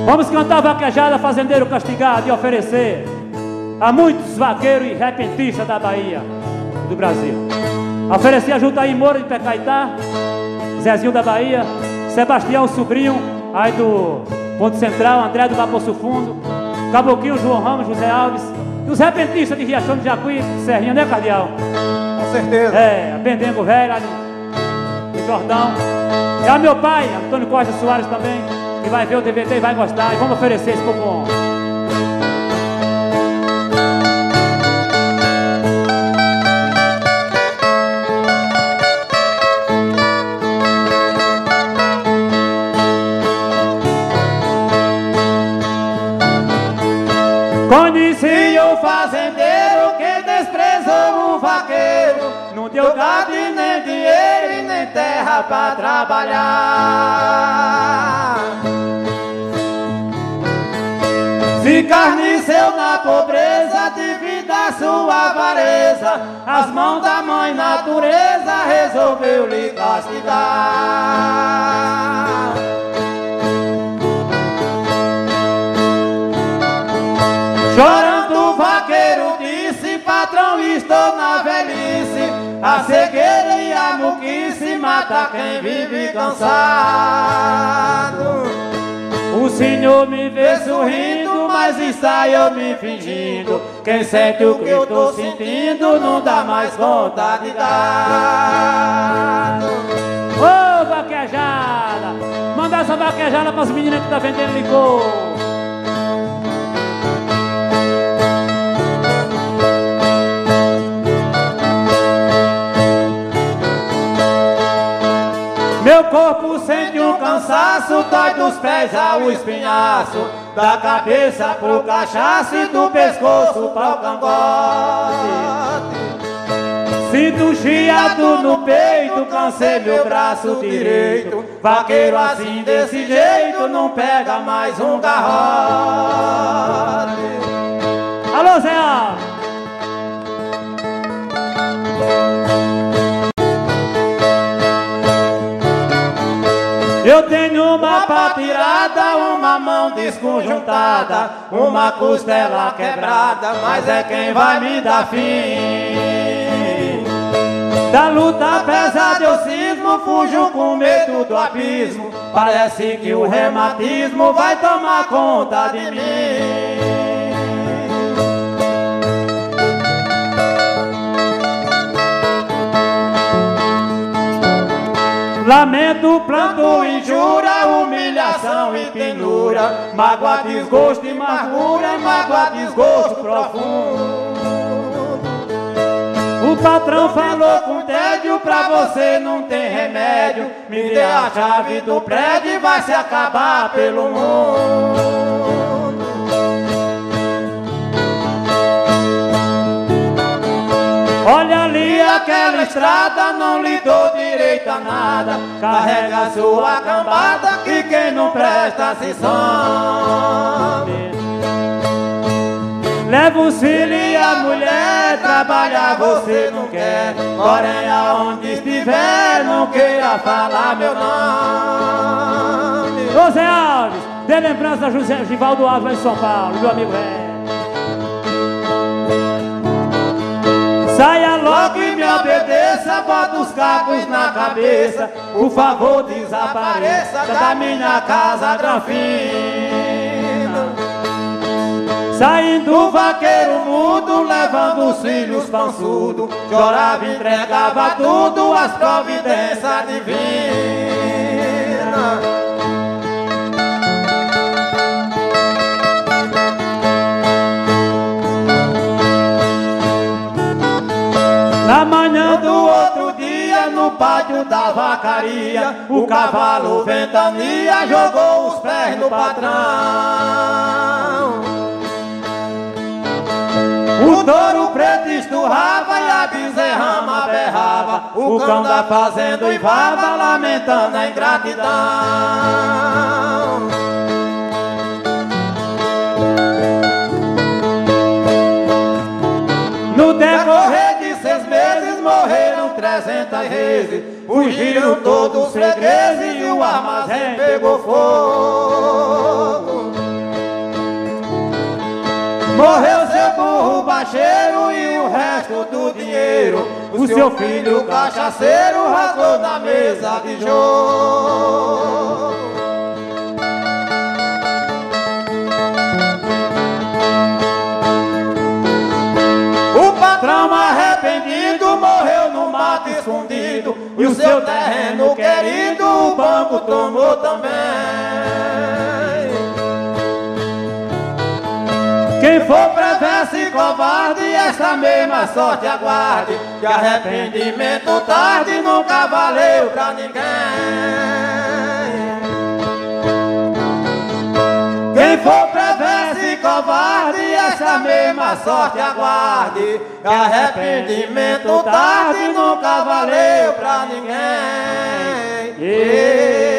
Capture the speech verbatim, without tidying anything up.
Vamos cantar vaquejada, fazendeiro castigado, e oferecer a muitos vaqueiros e repentistas da Bahia e do Brasil. Oferecer a Jutaí Moura de Pecaitá, Zezinho da Bahia, Sebastião Sobrinho, aí do Ponto Central, André do Poço Fundo, Caboclinho, João Ramos, José Alves, e os repentistas de Riachão de Jacuí, Serrinha, né, Cardeal? Com certeza. É, a Pendengo Velho, lá no, no Jordão. E a meu pai, Antônio Costa Soares também, que vai ver o D V D e vai gostar. E vamos oferecer esse povo bom. Conheci o fazendeiro que desprezou o vaqueiro, não deu gado e nem dinheiro e nem terra pra trabalhar. Se carniceu na pobreza devido à sua avareza, as mãos da mãe natureza resolveu lhe castigar. Chorando o vaqueiro disse, patrão, estou na velhice, a cegueira e a muquice mata quem vive cansado. O senhor me vê sorrindo, mas está eu me fingindo. Quem sente o que eu estou sentindo não dá mais conta de dar. Ô, oh, vaquejada! Manda essa vaquejada para as meninas que estão vendendo licor. Meu corpo sente um cansaço, dói dos pés ao espinhaço, da cabeça pro cachaço e do pescoço para o cangote. Sinto um chiado no peito, cansei meu braço direito. Vaqueiro assim desse jeito não pega mais um garrote. Alô, Zé Alves! Eu tenho uma pá tirada, uma mão desconjuntada, uma costela quebrada, mas é quem vai me dar fim. Da luta pesada eu cismo, fujo com medo do abismo, parece que o reumatismo vai tomar conta de mim. Lamento, planto, injúria, humilhação e penura, mágoa, desgosto e amargura, mágoa, desgosto profundo. O patrão falou com tédio, pra você não tem remédio, me dê a chave do prédio e vai se acabar pelo mundo. Olha ali aquela estrada, não lhe dou direito a nada. Carrega a sua cambada, que quem não presta se some. Leva os filhos e a mulher, trabalhar você não quer. Porém aonde estiver, não queira falar meu nome. José Alves, dê lembrança a José Givaldo Alves lá em São Paulo, meu amigo é. Saia logo e me obedeça, bota os cacos na cabeça, por favor desapareça da minha casa granfina. Saindo vaqueiro mudo, levando os filhos pançudo, chorava e entregava tudo às providências divinas. Na manhã do outro dia, no pátio da vacaria, o cavalo ventania jogou os pés no patrão. O touro preto esturrava e a bezerrama berrava, o cão da fazenda uivava, lamentando a ingratidão. No decorrer de seis meses morreram trezentas reses, fugiram todos os fregueses e o armazém pegou fogo. Morreu seu burro baixeiro e o resto do dinheiro o seu filho cachaceiro rasgou na mesa de jogo. O patrão arrependido morreu no mato escondido e o seu terreno querido o banco tomou também. Quem for perverso e covarde, essa mesma sorte aguarde, que arrependimento tarde nunca valeu pra ninguém. Quem for perverso e covarde, essa mesma sorte aguarde, que arrependimento tarde nunca valeu pra ninguém. Yeah.